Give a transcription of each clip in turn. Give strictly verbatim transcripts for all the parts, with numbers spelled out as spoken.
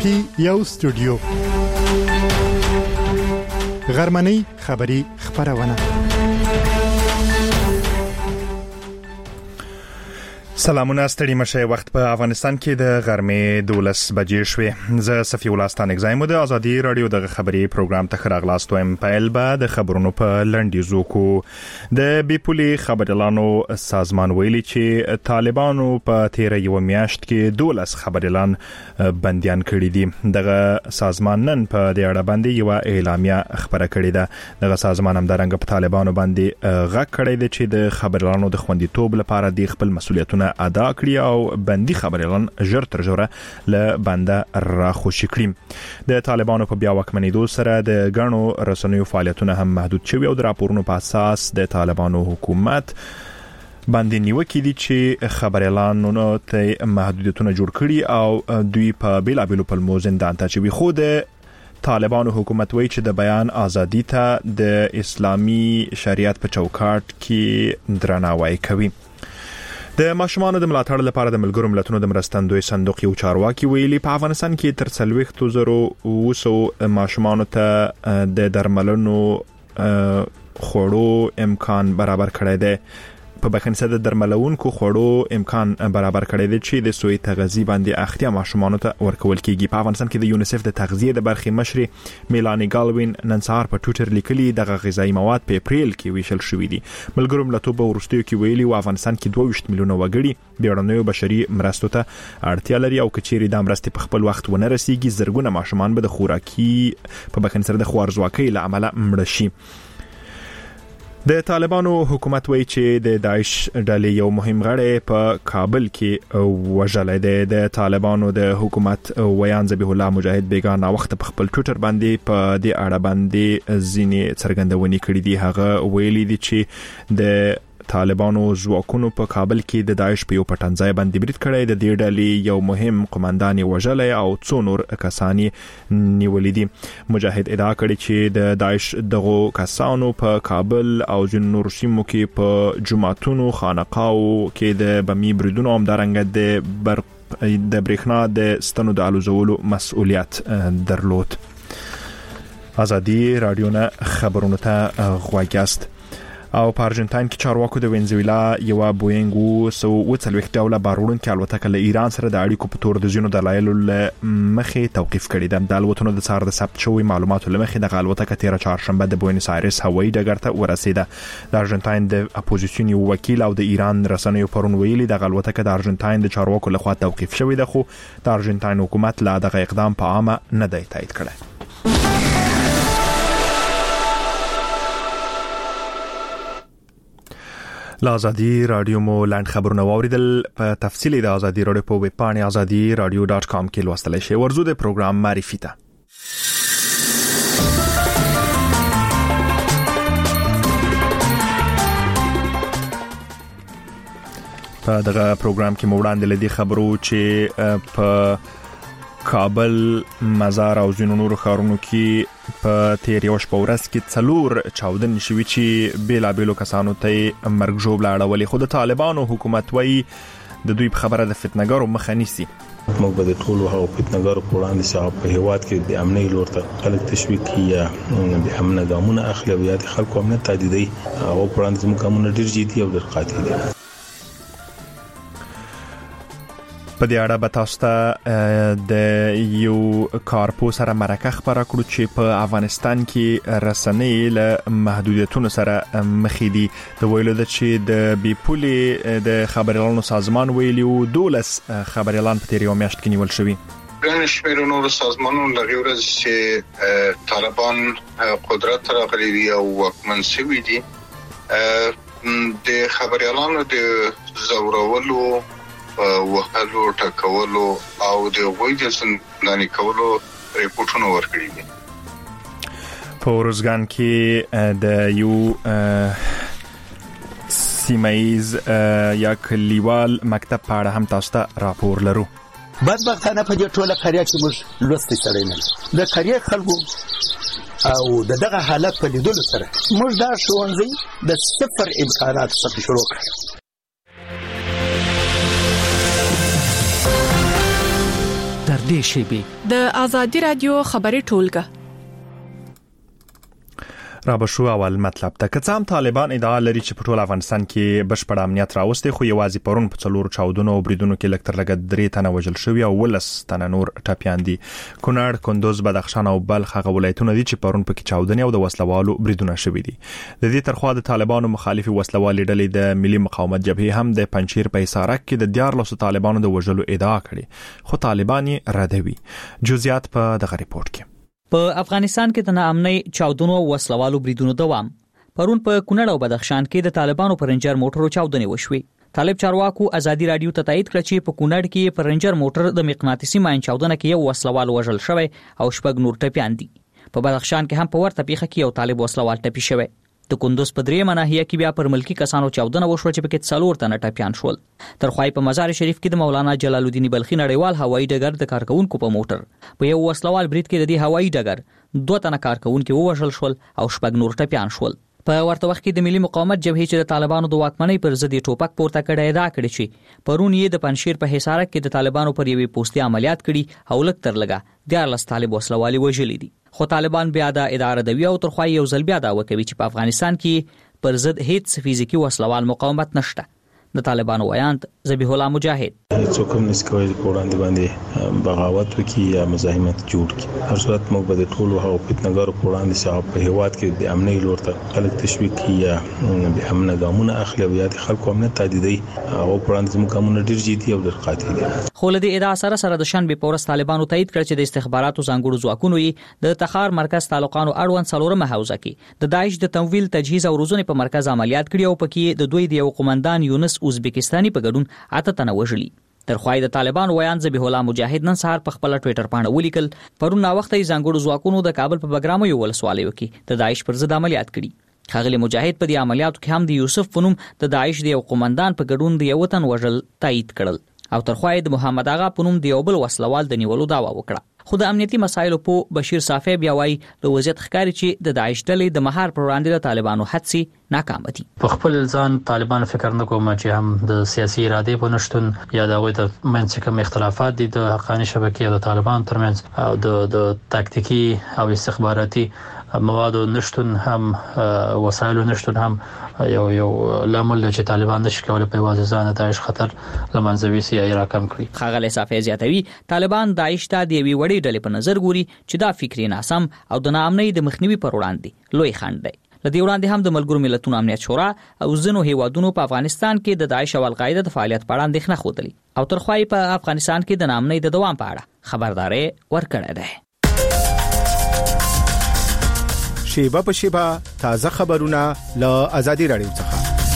کې یو استودیو غرمنۍ خبری خبرونه. سلامونه ستړي مشه. وخت په افغانستان کې د غرمې دولس بجې شوې. زه صفي ولستان اگزایم د ازادي رادیو د خبري پروګرام ته خراغلاست وایم. پایل به د خبرونو په لنډیزو کو د بیپولي خبرلانو سازمان ویلي چې طالبانو په تیر یو میاشت کې دولس خبرلان بنديان کړي دي. دغه سازمان نن په دې اړه باندې یو اعلامیه خبره کړې ده. دغه سازمان هم درنګ په طالبانو باندې غږ کړی دی چې د خبرلانو د خوندیتوب لپاره د خپل مسؤلیتونه ادا کړی او بندي خبرلان ژر تر ژره له بنده را خوشی کړی. د طالبانو په بیا وکمنېدو سره د غنو رسنیو فعالیتونه هم محدود شوي او د راپورونو په اساس د طالبانو حکومت باندې نیوکې دي چې خبرلانونو ته محدودیتونه جوړ کړي او دوی په بیلابیلو پلمو زندان ته چوي. خو د طالبانو حکومت وایي چې د بیان ازادي ته د اسلامي شریعت په چوکاټ کې درناوی کوي. د ماشومانو د ملاتړ لپاره د ملګرو ملتونو د مرستندوی صندوق یو چارواکي ویلي په افغانستان کې تر څلوېښت زره اوه سوه ماشومانو ته د درملنو خوړو امکان برابر کړی دی. په بخنسه د درملونکو خوړو امکان برابر کړی دی چې د سوی تغذیه باندې اختیا ماشومانو ته ورکول کیږي. په افغانستان کې د یونیسف د تغذیه د برخې مشري میلانی ګالوین نن سهار په ټوئیټر لیکلي دغه غذایی مواد په اپریل کې ویشل شوې دي. ملګرو ملتونو په ورستیو کې ویلي و افغانستان کې دوه ویشت میلیونه وګړي بیړنیو بشري مرستو ته اړتیا لري او کچېری د مرستې په خپل وخت ونه رسیږي زرګونه ماشومان به د خوراکي په بخنسه د خوارزواکۍ له امله مړ شي. د طالبانو حکومت وایي چې د داعش ډلې یو مهم غړی په کابل کې وژل دی. د طالبانو د حکومت ویان ذبیح الله مجاهد بیگا نا وخت په خپل ټوئیټر باندې په دې اړه باندې ځینې څرګندونې کړې دي. هغه ویلي دي چې د طالبانو ځواکونو په کابل کې د داعش په یو پټنځای باندې برید کړی. د دې ډلې یو مهم قومندان وژل او څو نور کسان نیولې دي. مجاهد ادعا کړې چې د داعش دغه کسانو په کابل او ځینو نور سیمو کې په جماعتونو خانقاو کې د بمي بریدونو هم درنګ د برق د برېښنا د ستنو د الوزولو مسؤلیت درلود. ازادي رادیو نه خبرونه ته غواګاست. او په ارجنټاین کې چارواکو د وینزویلا یو بوینګ سو وڅلوخت ډوله بارونکو الوتکه له ایران سره د اړیکو په تور د زینو دلایلو مخې توقيف کړی ده. د الوتنو د څار د ثبت شوی معلوماتو لمخې د الوتکه تیر چهارشنبه د بوینس آیرس هوایي ډګر ته ورسیده. د ارجنټاین د اپوزیسیون یو وکیل او د ایران رسنیو پرون ویلي د الوتکه د ارجنټاین د چارواکو لخوا توقيف شوی ده خو د ارجنټاین حکومت لا دغه اقدام په عامه نه دی تایید کړی. لازادي رادیو مو لاند خبرونه واوریدل. په تفصیل د ازادي رادیو په ویب پاڼه ازادي رادیو ډاټ کام کې لوستل شي. ورزو د پروګرام معرفي ته په دغه پروګرام کې مو وړاندې لدی خبرو چې په کابل مزار او ځینو نورو ښارونو کې په تیر یو شپه ورځ کې څلور چاودنې شوې چې بیلابیلو کسانو ته مرګ ژوبله اړولې. خو د طالبانو حکومت وایي د دوی په خبره د فتنهګرو مخه نیسي. موږ به د ټولو هغو فتنهګرو په وړاندې چې په هیواد کې د امنۍ لور ته خلک تشویق کړي یا د امنه ګامونه اخلي او یا د خلکو امنیت تهدیدوي هغو په وړاندې زموږ ګامونه ډېر جدي او ډېر قاطع دي. په دې اړه به تاسو ته د یو کارپو سره مرکه خبره کړو چې په افغانستان کې رسنۍ له محدودیتونو سره مخې دي. د ویلو ده چې د بیپولي د خبرلانو سازمان ویلي و دولس خبرلان په تیر یو میاشت کې نیول شوي. ګڼ شمېر نورو سازمانونو لغې ورځ چې طالبان قدرت راغلي دي او واکمن شوي دي د خبرلانو د زورولو وهلو ټکولو او د غوی د زنداني کولو ریپورتونه ورکړي دي. په ورزګان کې د یو سیمایز یا کلیوال مکتب په اړه هم تاسو ته راپور لرو. بدبختانه په دې ټوله قريه کې موږ لوستي سړی نه د قريه خلکو او دغه حالت په لیدلو سره موږ دا ښوونځی د صفر امکانات څخه شروع کړ. در نږدې شي. د آزادي رادیو خبري ټولګه را بشو اول مطلب ته که څام طالبان ادعا لري چې په ټول افغانستان کې بشپړ امنیت راوستي، خو یوازې پرون په څلور چاودنو او بریدونو کې لکتر لګ درې تنه وژل شوی او ولس تنه نور ټپيان دي. کونړ، کندوز، بدخشان او بلخ هغه ولایتونه دي چې پرون پکې چاودنې او د وسلوالو بریدونه شوی دي. د دې ترخوا د طالبانو مخالفي وسلوالي ډلې د ملي مقاومت جبهه هم د پنځیر په حصارک کې د دیارلسو طالبانو د وژلو ادعا کړې، خو طالبان یې ردوي. جزئیات په دغه ریپورت کې. په افغانستان کې د ناامنۍ چاودنو او وسلوالو بریدونو دوام. پرون په کونړ او بدخشان کې د طالبانو پر رنجر موټرو چاودنې وشوي. طالب چارواکو ازادي رادیو ته تایید کړ چې په کونړ کې پر رنجر موټر د مقناطیسي ماین چاودنه کې یو وسلوال وژل شوی او شپږ نور ټپيان دي. په بدخشان کې هم په ورته پیښه کې یو طالب وسلوال ټپي شوی. د کندوز په درېمه ناحیه کې بیا پر ملکی کسانو چاودنه وشوه چې پکې څلور تنه ټپيان شول. ترخوای په مزار شریف کې د مولانا جلال الدین بلخي نړیوال هوایي ډګر د کارکونکو په موټر په یو وسلوال برید کې د دې هوایي ډګر دوه تنه کارکونکو ووژل شول او شپږ نور ټپيان شول. په ورته وخت کې د ملي مقاومت جبهه چې د طالبانو د واکمنۍ پر ضد ټوپک پورته کړی ادعا کړې چې پرون یې د پنځیر په حصارک کې د طالبانو پر یوې پوستي عملیات کړي او لکتر لګا دیارلس طالب وسلوالي وژلي دي. خو طالبان بیا د اداره دوی او ترخوای یو ځل بیا دا وکوي چې په افغانستان کې پر ضد هیڅ فزیکی وسلوال مقاومت نشته. د طالبانو ویاند ذبیح الله مجاهد څوک هم نس کوي په وړاندې باندې بغاوت وکي یا مزاحمت جوړ کړي. هر صورت موږ به د ټولو هغو فتنهګارو په وړاندې چې په هیواد کې د امنۍ لور ته خلک تشویق کړي یا د امن ګامونه اخلي او یا د خلکو امنیت تهدیدوي، هغو په وړاندې زموږ ګامونه ډېر جدي او ډېر قاطع دي. خو له دې ادعا سره سره د شنبې په ورځ طالبانو تایید کړ چې د استخباراتو ځانګړو ځواکونو یې د تخار مرکز تعلقانو اړوند څلورمه حوزه کې د داعش د تمویل، تجهیز او روزنې په مرکز عملیات کړي او پکې د دوی د یو قومندان یونس ازبکستاني په ګډون اته تنه وژلي. ترخوای د طالبانو ویان ذبیح الله مجاهد نن سهار په خپل ټوئیټر باندې ولیکل پرون نا وخت یې ځانګړو ځواکونو د کابل په بګرامو یو ولسوالیو کې د داعش پر ضد عملیات کړي. خاغلی مجاهد په دې عملیاتو کې هم د یوسف فنوم د داعش د یو قومندان په ګډون د یو تن وژل تایید کړل او ترخوای د محمد اغا پنوم د یو بل وسلوال د نیولو داوا وکړه. خو د امنیتي مسایلو په بشیر صافی بیا وایي د وضعیت ښکاري چې د داعش ډلې د مهار پر وړاندې د طالبانو هڅې ناکام دي. په خپل ځان طالبان فکر نه کوم چې هم د سیاسي ارادې په نشټون یا د هغوی د منځ کوم اختلافات دي د حقاني شبکې او د طالبان ترمنځ او د د تاکتیکي او استخباراتي موادو نشټون هم وسایلو نشټون هم یو یو لامل چې طالبان نشي کولای په واسه ځان داعش خطر لمنځوي سي یا راکم کړي. خاغلی صافی زیاتوي طالبان داعش ته د یوې وړې ډلې په نظر ګوري چې دا فکری ناسم او د ناامنۍ د مخنیوي پر وړاندې لوی خنډ دی. لدې وړاندې هم د ملګرو ملتونو امنیت شورا او ځینو هیوادونو په افغانستان کې د داعش او القاعده د فعالیت په اړه اندېښنه خوده او ترخوای په افغانستان کې د ناامنۍ د دوام په اړه خبرداري ورکړه ده. شیبه په شیبه تازه خبرونه له آزادي رادیو څخه.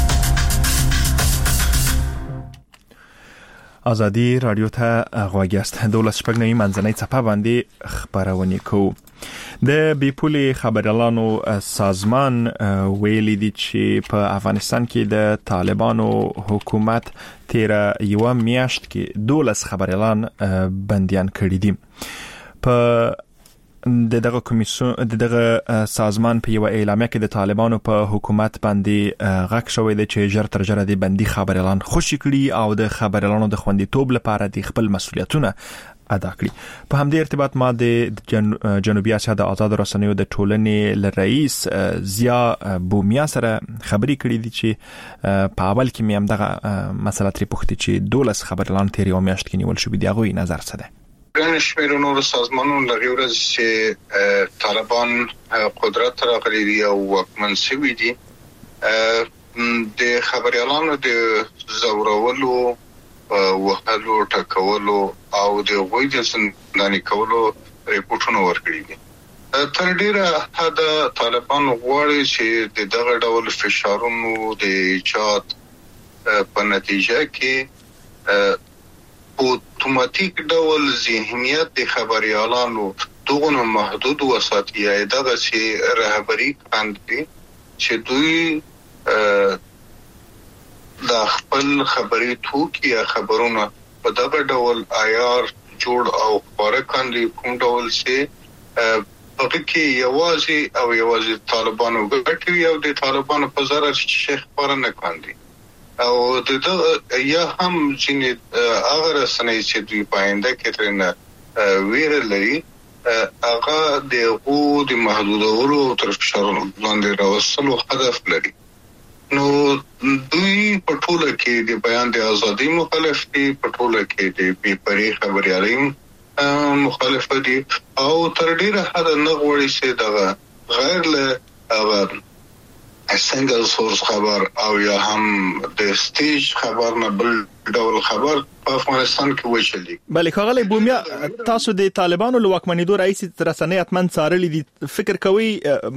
آزادي رادیو ته غواګیاست دولس شپږنی منځنۍ صفه باندې خبرونه کوو. د بیپولي خبريالانو سازمان ویلي دي چې په افغانستان کې د طالبانو حکومت تیر یو میاشت کې دولس خبريالان بنديان کړي دي. په د دغه کمیسیون د دغه سازمان په یو اعلامیه کې د طالبانو په حکومت باندې غږ شوی دی چې ژر تر ژره د بندي خبريالان خوشي کړي او د خبريالانو د خوندیتوب لپاره د خپل مسولیتونه ادا کړي. په همدې ارتباط ما د جن... جنوبي اسیا د آزاد رسنیو د ټولنې رئیس زیا بومیا سره خبري کړې دي چې په اول کې مې هم دغه مسله ترې پوښتې چې دولس خبريالان تیر یو میاشت کې نیول شوي دي، هغوی نظر څه دی؟ ګڼ شمېر نور سازمانونو لږ ورځ چې طالبان قدرت راغلي دي او واکمن شوي دي د خبريالانو د زورولو، وهلو، ټکولو او د غوی د زنداني کولو ریپورتونه ورکړي دي. تر ډیره حد طالبان غواړي چې د دغه ډول فشارونو د ایجاد په نتیجه کې اتوماتیک ډول ذهنیت د خبريالانو دغه محدود وساتي یا دغه چې رهبری کاندي چې دوی د خپل خبري توکي یا خبرونه په دغه ډول عیار جوړ او خبره کاندي کوم ډول چې هغه کې یوازې او یوازې طالبانو ګټي او د طالبانو په ضرر شیخ خبره نه کاندي او د یا هم چې هغه رسنۍ چې دوی پاینده کې ترنه ویره لري هغه د او د محدودولو تر فشار لاندې راوستلو هدف لري. نو دوی په ټوله کې د بیان د ازادي مخالف دي، په ټوله کې د بې پرې خبريالۍ مخالف دي او تر ډیره حد نه غوړي چې دغه غیر له سنگل سورس خبر او یا هم د سټیج خبر نه بل ډول خبر په افغانستان کې وشلي. بلې خغلی بومیا تاسو د طالبانو له واکمنېدو رئیس رسنۍ اتمن څارلې دي، فکر کوي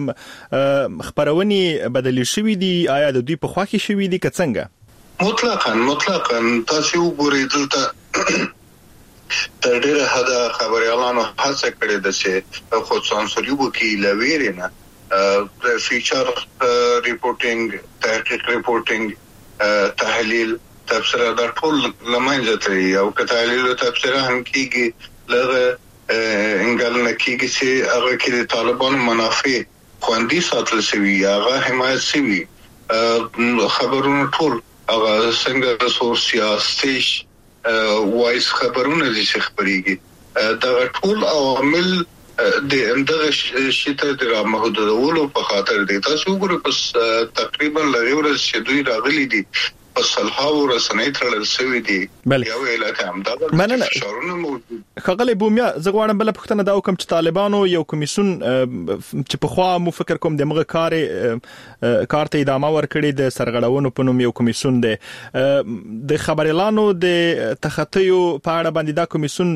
خبرونې بدلې شوې دي؟ آیا د دوی په خوا کې شوې دي که څنګه؟ مطلقاً مطلقاً تاسو وګورئ دلته تر ډیره حد خبريالانو هڅه کړې ده چې خو سانسوري وکړي لویري نه فیچر ریپورټینګ، تحقیق ریپورټینګ، تحلیل، تفسیر دا ټول لمنځه تري او که تحلیل او تفسیر هم کیږي لغه انګل نه کیږي چې هغه کې د طالبانو منافع خوندي ساتل شوی، هغه حمایت شوی، خبرونه ټول هغه څنګه سورس یا سټیج وایس خبرونه دي چې خبريږي دا ټول عوامل د اندغه شته د محدودولو په خاطر دي. تاسو وګورئ پس تقریبا لږ ورځ چې دوی راغلي دي په صلحاو رسنۍ ترل سوي دي یو علت هم دا فشارونه موجود. خغلی بومیا زه غواړم بل پښتنه دا وکم چې طالبانو یو کمیسون چې په خوا مو فکر کوم د مغه کار کار ته ادامه ورکړي د سرغړونو په نوم یو کمیسون دی د خبريالانو د تخطیو په اړه باندې دا کمیسون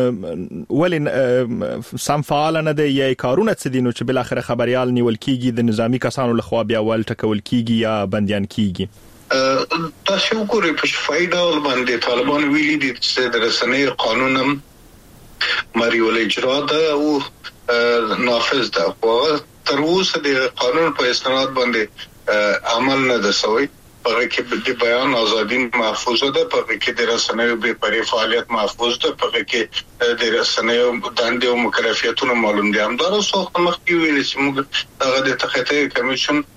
ولې سم فعال نه دی یا کارونه څه دي نو چې بل اخر خبريال نیول کیږي د نظامی کسانو لخوا بیا ول ټکول کیږي یا بنديان کیږي؟ تاسو وګورئ په شفای ډول باندې طالبان ویلي دي چې د رسنۍ قانون هم مریول اجرا ده او نافذ ده، خو تر اوسه د قانون په استناد باندې عمل نه ده شوی. په کې د بیان ازادي محفوظ ده، په کې د رسنۍ بې پرې فعالیت محفوظ ده، په کې د رسنۍ دندې او مکلفیتونه معلوم دي. همدارو څوک مخکې ویل چې موږ هغه د تخطی کمیشن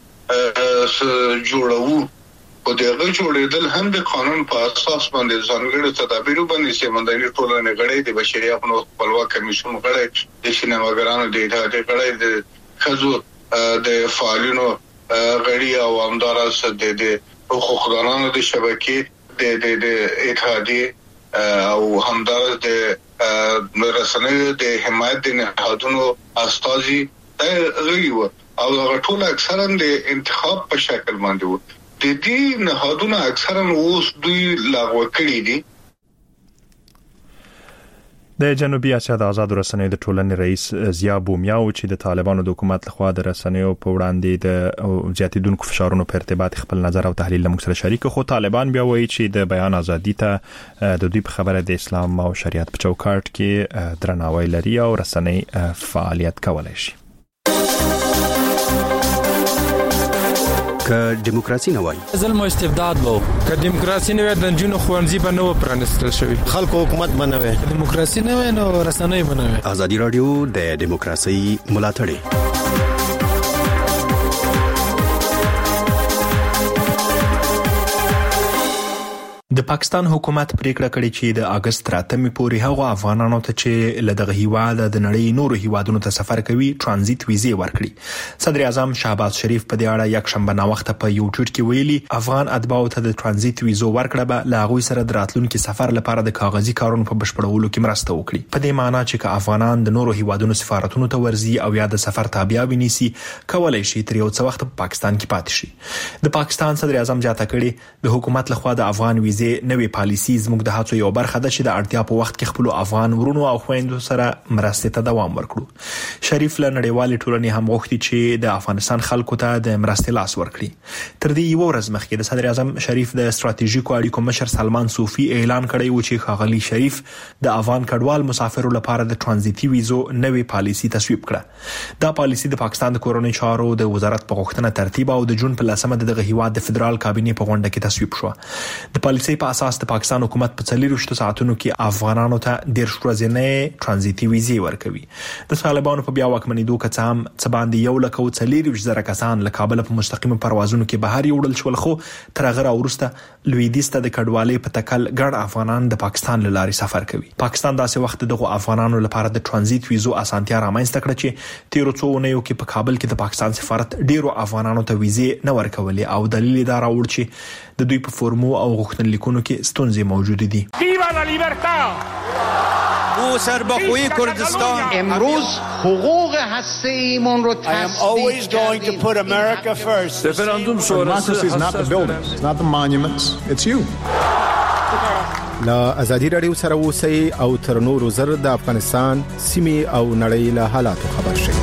جوړو او دغه جوړېدل هم د قانون په اساس باندې ځانګړي تدابیر باندې چې مندني ټولنې غړي د بشري حقوقو خپلواک کمیشن غړي د سینماګرانو د اتحادیې غړي د خزو د فعالینو غړي او همدارس د حقوقدانانو د شبکې د د اتحادیې او همدارس د رسنیو د حمایت د نهادونو استازي غړي وو او هغه ټول اکثرا د انتخاب په شکل باندې وو. د دې نهادونو اکثرا اوس دوی لغوه کړي دي. د جنوبي اسیا د آزاد رسنیو د ټولنې رئیس ضیا بومیاو چې د طالبانو د حکومت لخوا د رسنیو په وړاندې د زیاتیدونکو فشارونو په ارتباط خپل نظر او تحلیل له موږ سره شریک، خو طالبان بیا وایي چې د بیان ازادي ته د دوی په خبره د اسلام او شریعت په چوکاټ کې درناوی لري او رسنۍ فعالیت کولای شي. که دیموکراسي نه وای ظلم او استبداد وو، که دیموکراسي نه وای د جنونو خوانځي به نو پرانستل شوی، خلکو حکومت بنوي، دیموکراسي نه وای نو رسنۍ بنوي. ازادي رادیو د دیموکراسي ملاتړ د پاکستان حکومت پریکړه کړې چې د اگست راتمې پورې هغه افغانانو ته چې لدغه هیواد د نړۍ نورو هیوادونو ته سفر کوي ترانزیت ویزې ورکړي. صدر اعظم شهباز شریف په دې اړه یک شنبه نا وخت په یو ټویټ کې ویلي افغان اتباعو ته د ترانزیت ویزو ورکړه به له هغوی سره د راتلونکي سفر لپاره د کاغذي کارونو په بشپړولو کې مرسته وکړي. په دې معنی چې که افغانان د نورو هیوادونو سفارتونو ته ورځي او یا د سفر تابع ونیسي کولای شي تر یو څه وخت په پاکستان کې پاتې شي. د پاکستان صدر اعظم جاته کړي د حکومت لخوا د افغان ویزې نوې پالیسي زموږ د هڅو یو برخه ده چې د اړتیا په وخت کې خپل افغان ورونو او خويندو سره مرستې ته دوام ورکړو. شریف له نړیوالې ټولنې هم غوښتي چې د افغانستان خلکو ته د مرستې لاس ورکړي. تر دې یو ورځ مخکې د صدر اعظم شریف د ستراتیژیکو اړیکو مشر سلمان صوفي اعلان کړی و چې ښاغلي شریف د افغان کډوال مسافرو لپاره د ترانزیتي ویزو نوې پالیسي تصویب کړه. دا پالیسي د پاکستان د کورنۍ چارو د وزارت په غوښتنه ترتیب او د جون په لسمه دغه هیواد د فدرال کابینې په غونډه کې تصویب شو. د پالیسي پالیسۍ په اساس د پاکستان حکومت په څلور ساعتونو کې افغانانو ته ډیر ورځې ترانزیتي ویزې ورکوي. د طالبانو په بیا واکمنېدو کې څام څه باندې یو لک او څلور زره کسان له کابل په مستقیم پروازونو کې بهر یوړل شول، خو تر هغه وروسته لویدیځ ته د کډوالۍ په تکل ګڼ افغانان د پاکستان له لارې سفر کوي. پاکستان داسې وخت دغه افغانانو لپاره د ترانزیت ویزو اسانتیا رامنځته کړه چې تیر څو اونیو کې په کابل کې د پاکستان سفارت ډیرو افغانانو ته ویزې نه ورکولې او دلیل دا راوړ چې د دوی په فورمو او غوښتنلیکونو کې ستونزې موجود دي. ویوا لا لیبرتا او سربخوی کردستان امروز حقوق هسته‌ایمون رو I am always going to put America first. Referendum sonrası is not the buildings, it's not the monuments, it's you. لا ازادي رادیو سره اوسئ او تر نورو زر د افغانستان سیمې او نړۍ له حالاتو خبر شئ.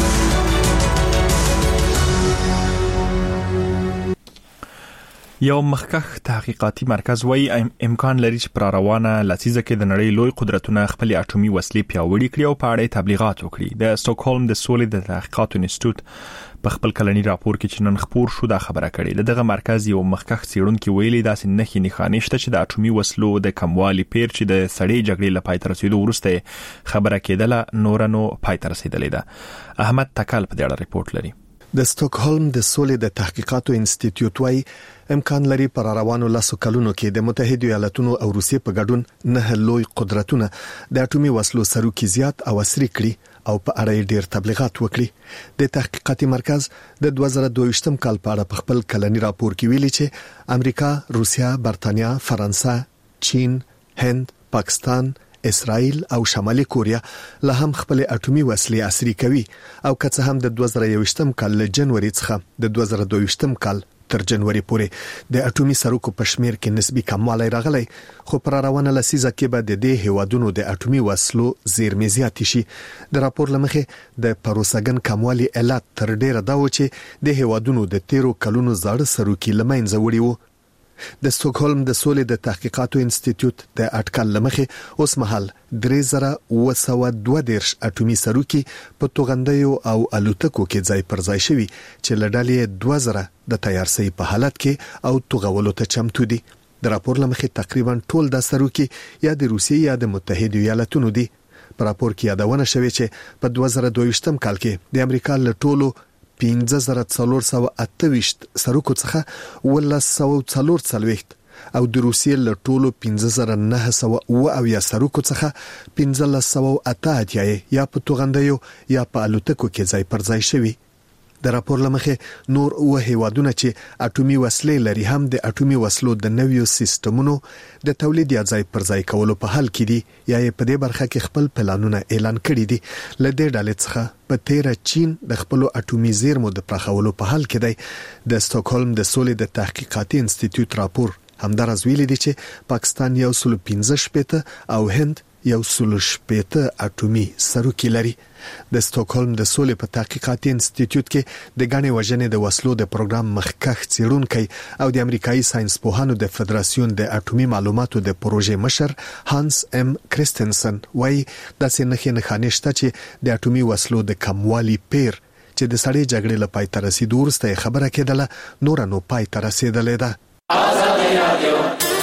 یو مخکخ تحقیقاتي مرکز وایي امکان لري چې پر روانه لسیزه کې د نړۍ لوی قدرتونه خپل اټومي وسلې پیاوړي کړي او په اړه تبلیغات وکړي. د سټاکهولم د سولې د تحقیقاتو انسټیټیوټ په خپل کلنی راپور کې چې نن خبر شو دا خبره کړې. دغه مرکز یو مخکخ څېړونکي ویلي داسې نښې نښانې شته چې د اټومي وسلو د کموالي پیر چې د سړې جګړې له پای ته رسیدو وروسته خبره کېدله نور نو پای ته رسیدلې ده. احمد تکل په دې اړه ریپورت لري. د سټاکهولم د سولې د تحقیقاتو انسټیټیوټ وايي امکان لري پر روانو لاسو کلونو کې د متحده ایالاتونو او روسیې په ګډون نه لوی قدرتونه د اټومي وسلو سروکي زیات او عصري کړي او په اړه ډیر تبلیغات وکړي. د تحقیقاتي مرکز د دوه زره دوه ویشتم کال په اړه په خپل کلنی راپور کې ویلي چې امریکا، روسیا، برتانیا، فرانسه، چین، هند، پاکستان، اسرائیل او شمالي کوریا له هم خپل اټومي وسلې عصري کوي او که څه هم د دوه زره یوویشتم کال له جنوري څخه د دوه زره دوه ویشتم کال تر جنوري پورې د اټومي سروکو په شمیر کې نسبی کموالی راغلی، خو پر روانه لسیزه کې به د دې هیوادونو د اټومي وسلو زیرمې زیاتې شي. د راپور لمخې د پروساګن کموالی علت تر ډیره دا و چې د هیوادونو د تیرو کلونو زاړه سروکي لمنځه وړي وو. د سټاکهولم د سولې د تحقیقاتو انسټیټیوټ د اټکل لمخې اوس مهال درې زره اوه سوه دوه دېرش اټومي سروکي په توغندیو او الوتکو کې ځای پر ځای شوي چې له ډلې دوه زره د تیارسۍ په حالت کې او توغولو ته چمتو دي. د راپور لمخې تقریبا ټول د سروکي یا د روسیې یا د متحده ایالاتونو دي. په راپور کې یادونه شوې چې په دوه زره دوه ویشتم کال کې د امریکا له ټولو پنځه زره څلور سوه اته ویشت سروکو څخه ولس سوه څلور څلوېښت او د روسیې له ټولو پنځه زره نه سوه اوه اویا سروکو څخه پنځلس سوه اته اتیا یا په توغندیو یا په الوتکو کې ځای پر ځای شوي. د راپور لمخې نور اوه هیوادونه چې اټومي وسلې لري هم د اټومي وسلو د نویو سیستمونو د تولید یا ځای پر ځای کولو په حال کې دي یا په دې برخه کې خپل پلانونه اعلان کړي دي. له دې ډلې څخه په تیره چین د خپل اټومي زیرمو د پراخولو په حال کې دی. د سټاکهولم د سولې د تحقیقاتي انسټیټیوټ راپور همدارس ویلي دی چې پاکستان یو سل پنځه شپېته او هند یو سل شپېته اټومي سروکي لري. د سټاکهولم د سولې په تحقیقاتي انسټیټیوټ کې د غني وژنې د وسلو د پروګرام مخکخ څېړونکی او د امریکایي ساينس پوهانو د فدراسیون د اټومي معلوماتو د پروژې مشر هانس ام کریستنسن وايي داسې نښې نښانې شته چې د اټومي وسلو د کموالي پیر چې د سړې جګړې له پای ته رسیدو وروسته خبره کېدله نور نو پای ته رسیدلې ده. آزادي رادیو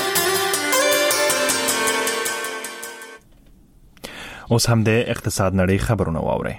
اوس هم د اقتصاد نړۍ خبرونه واورئ.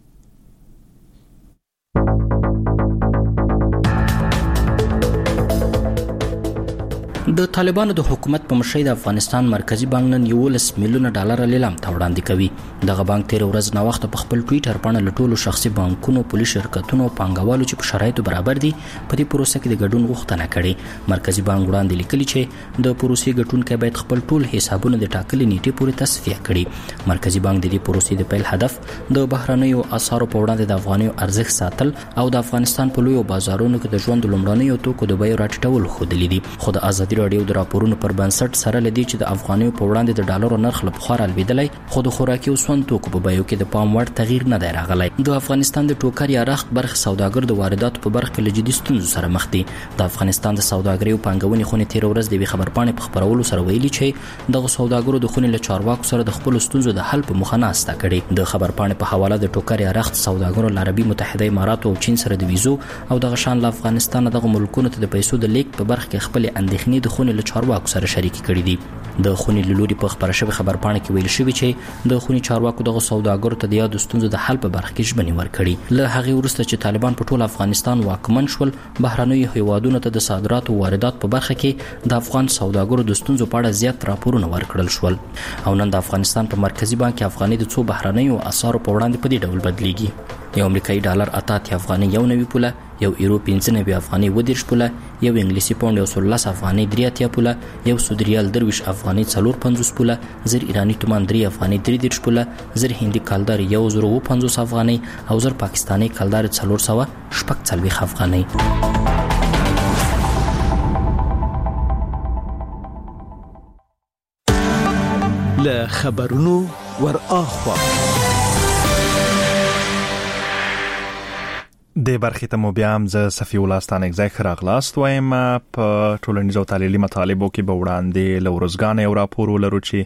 د طالبانو د حکومت په مشرۍ د افغانستان مرکزی بانک نن یولس میلیونه ډالر لیلام ته وړاندې کوي. دغه بانک تیر ورځ نو وخت په خپل ټوئیټر باندې لټولو شخصي بانکونو، پولیس شرکتونو، پانګوالو چې په شرایطو برابر دي په دې پروسه کې د ګډون غوښتنه کړې. مرکزی بانک وړاندې لیکلي چې د پروسې ګټونکي باید خپل ټول حسابونه د ټاکلې نیټې پورې تصفیه کړي. مرکزی بانک د دې پروسې د پیل هدف د بهرنیو اسعارو په وړاندې د افغانیو ارزښت ساتل او د افغانستان په لویو بازارونو کې د ژوند لومړنیو توکو د بیو راټیټول خودلې دي. خو د ازادي رادیو د راپورونو پر بنسټ سره لدی چې د افغانیو په وړاندې د ډالرو نرخ له بخار الویدلای، خو د خوراکي او سون توکو په بیو کې د پام وړ تغییر نه دی راغلی. د افغانستان د ټوکر یا رخت برخه سوداګر د وارداتو په برخه کې لجدي ستونزو سره مخ دي. د افغانستان د سوداګرۍ او پانګونې خونې تیر ورځ د خبرپاڼې په خبرولو سره ویلي چې دغه سوداګرو د خونې له چارواکو سره د خپل ستونزو د حل په مخه ناسته کړي. د خبرپاڼې په حواله د ټوکر یا رخت سوداګرو له عربي متحده اماراتو او چین سره د ویزو او د غشان له افغانستان دغه ملکونو ته د پیسو د لیک په برخه کې خپل اندېښنې د خونې له چارواکو سره شریک کړي دي. د خونې له لوري په خبره شوی خبرپاڼه کې ویل شوی چې د خونې چارواکو دغه سوداګرو ته د یادو ستونزو د حل په برخه کې ژمنې ورکړي. له هغې وروسته چې طالبان په ټول افغانستان واکمن شول، بهرنیو هیوادونو ته د صادراتو او واردات په برخه کې د افغان سوداګرو د ستونزو په اړه زیات راپورونه ورکړل شول. او نن د افغانستان په مرکزی بانک کې افغاني د څو بهرنیو اسعارو په وړاندې په دې ډول بدلیږي. یو امریکایي ډالر اته اتیا افغاني یو نوي پوله، یو یورو پنځه نوي افغاني اووه دېرش پوله، یو انګلیسي پاونډ یو سل لس افغاني درې اتیا پوله، یو سعودي ریال درویش افغاني څلور پنځوس پوله، زر ایراني تومان درې افغاني درې دېرش پوله، زر هندي کلدار یو زر اووه پنځوس افغاني او زر پاکستاني کلدار څلور سوه شپږ څلوېښت افغاني. له خبرونو ور اخوا د برخې ته مو بیا هم زه صفي الله ستانک ځای ښه راغلاست وایم. په ټولنیزو تعلیمي مطالبو کې به وړاندې له ورځګانې یو راپور ولرو چې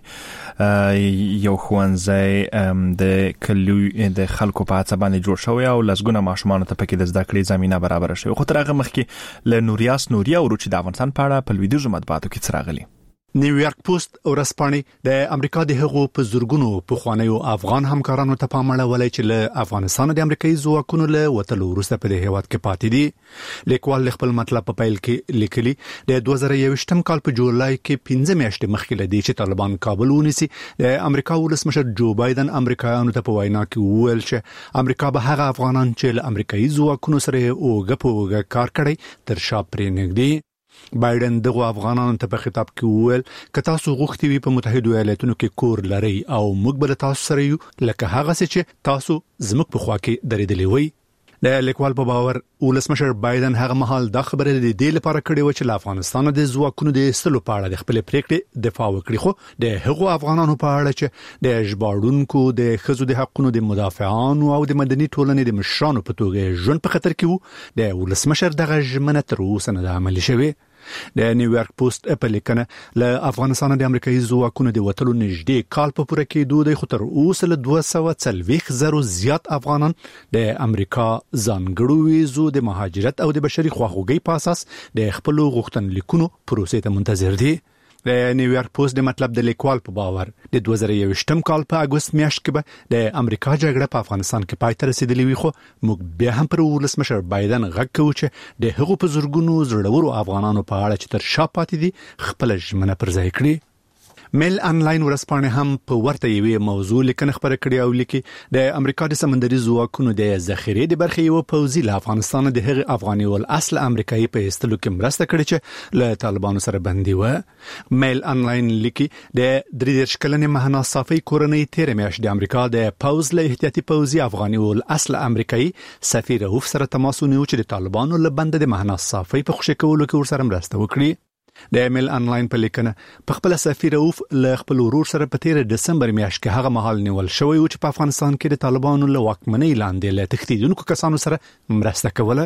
یو ښوونځی د کلیو د خلکو په هڅه باندې جوړ شوی او لسګونه ماشومانو ته پکې د زده کړې زمینه برابره شوې. خو تر هغه مخکې له نوریاس نوریا ورو چې د افغانستان په اړه په لویدیځو مطبوعاتو کې څه راغلي. نیویارک پوسټ ورځپاڼې د امریکا د هغو په زورګونو پخوانیو افغان همکارانو ته پام اړولی چې له افغانستان د امریکایي ځواکونو له وتلو وروسته په دې هیواد کې پاتې دي. لیکوال خپل مطلب په پیل کې لیکلي د دوه زره یوویشتم کال په جولای کې پنځه میاشتې مخکې له دې چې طالبان کابل ونیسي، د امریکا ولسمشر جو بایدن امریکایانو ته په وینا کې وویل چې امریکا به هغه افغانان چې له امریکایي ځواکونو سره اوږه په اوږه کار کړی تر شا پرېنږدي. بایدن دغه افغانانو ته په خطاب کې وویل که تاسو غوښتي وي په متحده ایالاتونو کې کور لرئ او موږ به تاسو سره یو لکه هغه څه چې تاسو زموږ په خوا کې درېدلې وي. د لیکوال په باور ولسمشر بایدن هغه مهال د خبرې د دې لپاره کړې و چې له افغانستان د ځواکونو د ایستلو په اړه د خپل پریکړې دفاع وکړي، خو د هغو افغانانو په اړه چې د ژباړونکو، د ښځو د حقوقو د مدافعانو او د مدني ټولنې د مشرانو په توګه ژوند په خطر کې وو، د ولسمشر دغه ژمنه تر اوسه نه عملي شوې. د نیویارک پوسټ په لیکنه له افغانستان د امریکایي ځواکونو د وټلو نږدې کال په پوره کېدو د خطر اوس له دوه سوه څلوېښت زره زیات افغانان د امریکا ځانګړو ویزو د مهاجرت او د بشري خواخوږۍ په اساس د خپل غوښتنلیکونو پروسې ته منتظر دي. د نیویارک پوسټ د مطلب د لیکوال په باور د دوه زره یوویشتم کال په اګوست میاشت کې به د امریکا جګړه په افغانستان کې پای ته رسیدلې وي، خو موږ بیا هم پر ولسمشر بایدن غږ کوو چې د هغو په زورګونو زړورو افغانانو په اړه چې تر شا پاتې دي خپل ژمنه پر ځای کړي. میل انلاین ورځپاڼه هم په ورته یوې موضوع لیکنه خبره کړې او لیکي د امریکا د سمندري ځواکونو د ذخیرې د برخې یو پوځي له افغانستان د هغه افغاني ول اصل امریکایي په ایستلو کې مرسته کړې چې له طالبانو سره بندي و. میل انلاین لیکي د درې دېرش کلنې مهنا صافي کورنۍ تیر میاشت د امریکا د پوز له احتیاطي پوځي افغاني ول اصل امریکایي سفیر روف سره تماس ونیو چې د طالبانو له بند د مهنا صافي په خوشی کولو کې ورسره مرسته وکړي. د میل انلاین په لیکنه په خپل سفیر روف له خپل ورور سره په تیر دسمبر میاشت کې هغه مهال نیول شوی و چې په افغانستان کې د طالبانو له واکمنۍ لاندې له تښتیدونکو کسانو سره مرسته کوله.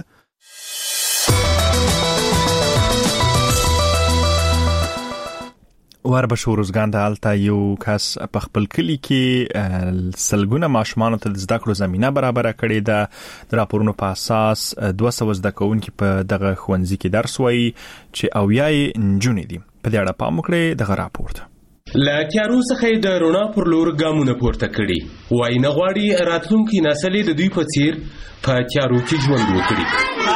وربشو روزګان د الته یو کس په خپل کلی کې سلګونه ماشومانو ته د زده کړو زمينه برابر کړې ده. د راپورونو په اساس دوه سوه زده کوونکي په دغه ښوونځي کې درس وایي چې اویا یې نجونې دي. په دې اړه پام وکړئ دغه راپور ته. لا تیارو څخه د رونا پر لور ګامونه پورته کړي، وای نه غواړي راتلونکي نسل د دوی په څیر په تیارو کې ژوند وکړي.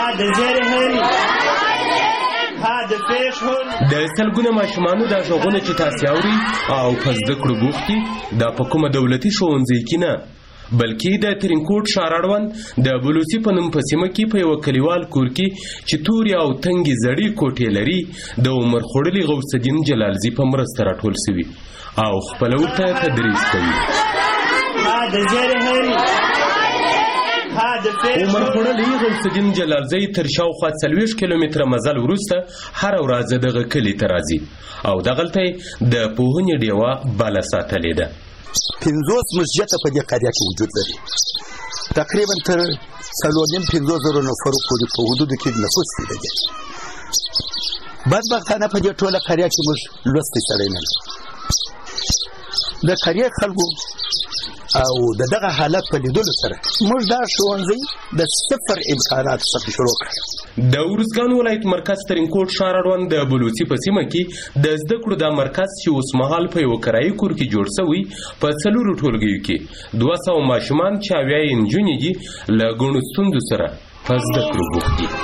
د سلګونه ماشومانو د ژغونه چې تاسو اوري او په زده کړو بوختي د په کومه دولتي ښوونځي کې نه بلکې د ترینکوټ شاراړون د بلوچي په نوم په سیمه کې په یو کلیوال کور کې چې توري او تنګي زړې کوټې لري د عمر خړلې غوث الدین جلالزی په مرسته راټول شوی او خپل ورته تدریس کوي. عمر خړلې غوث الدین جلالزی تر شاوخوا څلوېښت کیلومتره مزل وروسته هر ورځ دغه کلی ته راځي او دغلته د پوهنې ډیوه بالا ساتلې ده. پنځوس مسجد په دې قريه کې وجود لري، تقریبا تر څلور نیم پنځوس زره نفر پورې په حدود کې نفوس دی. بدبختانه په دې ټوله قريه کې موږ لوستي سړی نه د قريه خلکو او دغه حالت په لیدلو سره موږ دا ښوونځی د صفر امکانات څخه شروع کړ. د ورزګان ولایت مرکز ترینکوټ ښار اړوند د بلوڅي په سیمه کې د زده کړو د مرکز چې اوس مهال په یو کرایي کور کې جوړ شوی په څلورو ټولګیو کې دوه سوه ماشومان چې اویا یې نجونې دي له ګڼو ستونزو سره په زده کړو بوخت دي.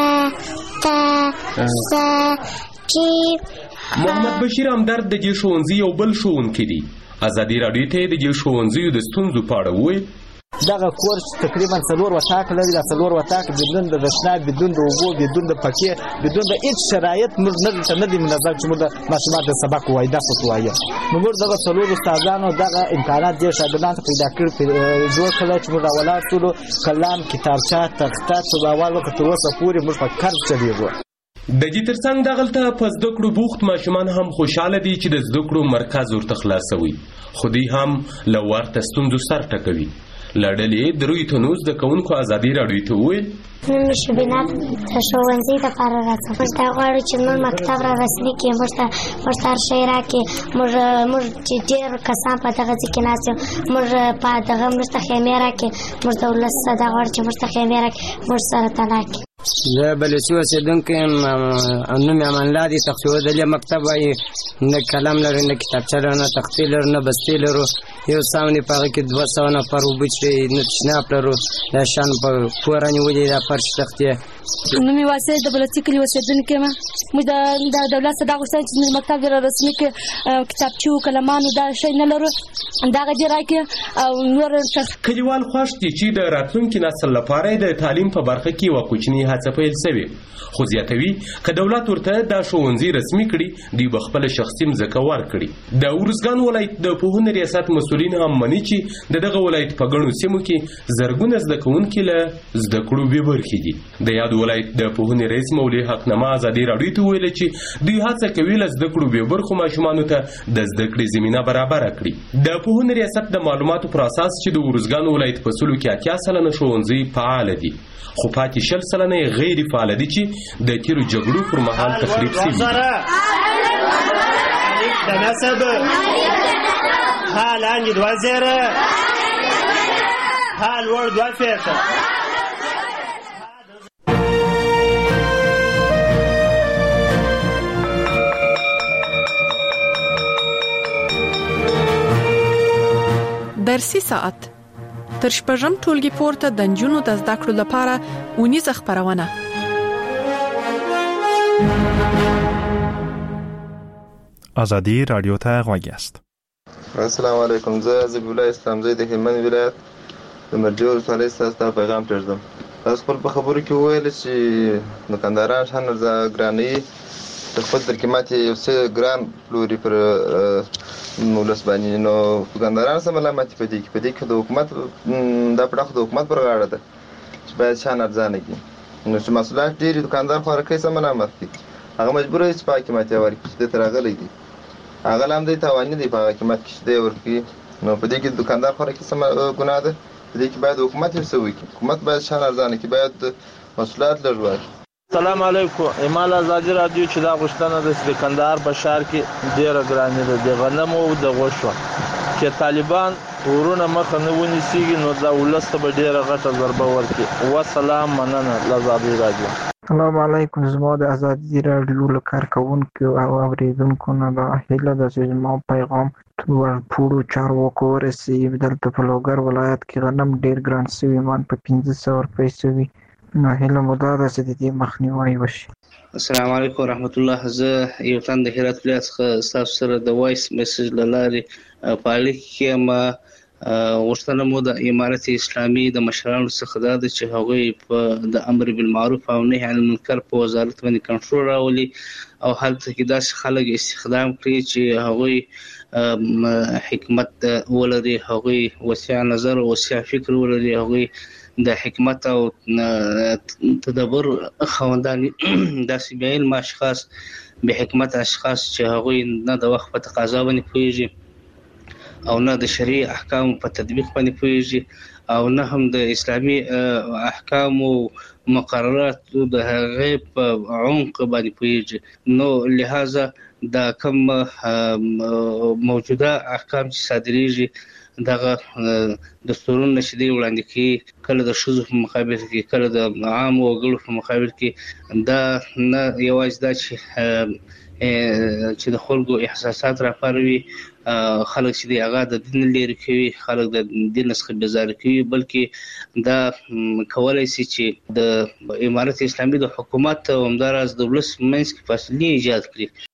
محمد بشیر همدرد د دې ښوونځي یو بل ښوونکی دی. ازادي راډیو ته د دې ښوونځیو د ستونزو په اړه وویل دغه کورس تقریبا څلور وطاق لري. دا څلور وطاق بدون د تشناب، بدون د اوبو، بدون د پکې، بدون د هیڅ شرایط موږ نه ته نه دي منظم چې موږ د ماشومان د سبق وایي دا څه وایي. نو موږ دغه څلور استادانو دغه امکانات دې شاګردانو ته پیدا کړ جوړ کړل چې موږ راولاړ شولو کلام، کتابچه، تخته څو اول وخت تر اوسه پورې موږ په کار چلیږو. د دې ترڅنګ دغلته په زده کړو بوخت ماشومان هم خوشاله دي چې د زده کړو مرکز ورته خلاصوي، خو دوی هم له ورته ستونزو سر ټکوي. له ډلې دروي تنو زده کوونکو ازادي راډیو ته وویل نن مې شبینات د ښوونځي دپاره راځم. موږ ته غواړو چې موږ مکتب را رسمي کړي، موږ ته موږ ته هر شی راکړي. موږ موږ چې ډېر کسان په دغه ځای کې ناست یو، موږ په دغه موږ ته خیمې راکړي. موږ د ولس دا غواړو چې موږ ته خیمې راکړي، موږ سره تنها کړي. زه بلوڅي اوسېدونکی یم. نوم یې امان الله دی. تختې ودلې مکتب وایي نه قلم لري، نه کتابچه لري، نه تختې لري، نه بستې لرو. یو ساون په هغه کې دوه سوه نفر اوبه څښي، نه تشناب لرو. دا شیان په کور رانیولي دا فرش تختې. نوم یې واسع د بلوڅي کلي اوسېدونکی یم. موږ د دولت څخه دا غوښتنه چې زموږ مکتب را رسمي کړي، کتابچې او قلمانو دا شی نه لرو، دغه دې راکړي. او نور کلیوال خوښ دي چې د راتلونکي نسل لپاره د تعلیم په برخه کې یوه کوچنۍ هڅه پیل شوې، خو زیاتوي که دولت ورته دا ښوونځي رسمي کړي دوی به خپله شخصي مځکه ورکړي. د ارزګان ولایت د پوهنې ریاست مسؤلین هم مني چې د دغه ولایت په ګڼو سیمو کې زرګونه زده کوونکي له زده کړو بې برخې دي. د یاد ولایت د پوهنې رئیس مولوي حقنامه ازادي راډیو ته ویل چې دوی هڅه کوي له زده کړو بې برخو ماشومانو ته د زده کړې زمینه برابره کړي. د پوهنې ریاست د معلوماتو پر اساس چې د ارزګان ولایت په سلو کې اتیا سلنه ښوونځي فعال دي، خو پاتې شل سلنه یې غیر فعال دي چې د تیرو جګړو پر مهال تخریب شوي دي. درسي ساعت تر شپږم ټولګي پورته د نجونو د زده کړو لپاره ونیزه خبرونه. ازادي رادیو ته غوږ یاست. السلام علیکم. زه زبیح الله اسلام زی د هلمند ولایت د مرجو ولسوالۍ څخه تاسو پیغام پرېږدم. تاسو خپل په خبرو کې وویل چې دکانداران شان ګرانۍ د خپل ترکیمات یو څه ګران پلوري پر ولس باندې، نو دکانداران څه ملامتي په دې کې په دې کې د حکومت دا پړه د حکومت پر غاړه ده چې باید شان ارزانه کړي. نو چې مسؤلیت ډېر دکاندار خوارکۍ څه ملامت دي، هغه مجبور دی چې په قیمت یې ورکړي چې دې ته راغلی دی، هغه هم دی تاواني دی په قیمت کې چې دی ورکړي. نو په دې کې دکاندار خوارکۍ څه ګناه ده، په دې کې باید حکومت یې څه وکړي. حکومت باید شان ارزانه کړي، باید مسؤلیت لږ واخلي. السلام علیکم. ایمال ازادي راډیو چې دا غوښتنه ده چې د کندهار په ښار کې ډېره ګراني ده د غنمو او د غوښو، چې طالبان ورونه مخه نه ونیسيږي نو دا ولس ته به ډېره غټه ضربه ورکړي. وسلام، مننه. ازادي راډیو. السلام علیکم. زما د ازادي راډیو له کارکونکو او اوریدونکو نه دا هیله ده چې زما پیغام ټولو چارواکو ورسیږي. دلته په لوګر ولایت کې غنم ډېر ګران شوی، مان په پنځه سوه روپۍ شوی. نو هیله مو دا ده چې د دې مخنیوی وشي. السلام علیکم ورحمت الله. زه یو تن د هرات ولایت څخه ستاسو سره د وایس میسج له لارې په اړیکه کې یم. غوښتنه مو د امارت اسلامي د مشرانو څخه دا ده چې هغوی په د امر بالمعروف او نهي عن المنکر په وزارت باندې کنټرول راولي او هلته کې داسې خلک استخدام کړي چې هغوی حکمت ولري، هغوی وسیع نظر او وسیع فکر ولري، هغوی د حکمت او تدبر خوندان داسې بې علم اشخاص، بې حکمت اشخاص چې هغوی نه د وخت په تقاضا باندې پوهېږي او نه د شرعي احکامو په تطبیق باندې پوهېږي او نه هم د اسلامي احکامو مقرراتو د هغې په عمق باندې پوهېږي. نو لہذا دا کوم موجوده احکام چې صادریږي دغه دستورونه چې دی وړاندې کوي کله د شذو په مقابل کې کله د عام وګړو په مقابل کې دا نه یوازې دا چې چې د خلکو احساسات راپاروي خلک چې دی هغه د دین لري کوي خلک د دین څخه بیزار کوي بلکې دا کولای شي چې د امارت اسلامي د حکومت او همدارس د ولس منځ کې فاصله ایجاد کړي